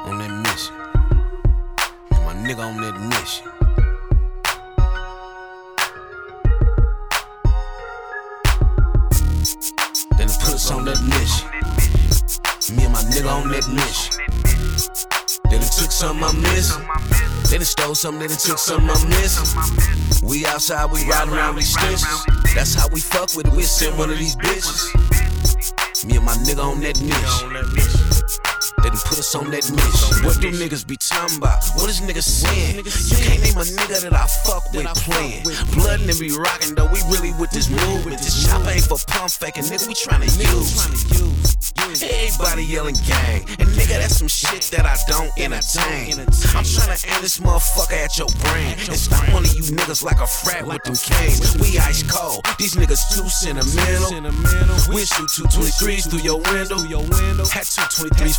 on that mission. And my nigga on that mission. Then it put us on that mission. Me and my nigga on that mission. Then it took something I missed. Then it stole something, then it took something I missed. We outside, we riding around these extensions. That's how we fuck with it, we send one of these bitches. Me and my nigga on that mission. They done put us on that mission. What do niggas be talking about? What is niggas saying? You can't name a nigga that I fuck with playing. Blood and be rockin' though, we really with this movement. This chopper ain't for pump faking, nigga, we tryna use. Everybody yelling gang, and nigga, that's some shit that I don't entertain. I'm tryna aim this motherfucker at your brain and stop one of you niggas like a frat with them canes. We ice cold, these niggas too sentimental. We shoot 223s through your window. Had 223s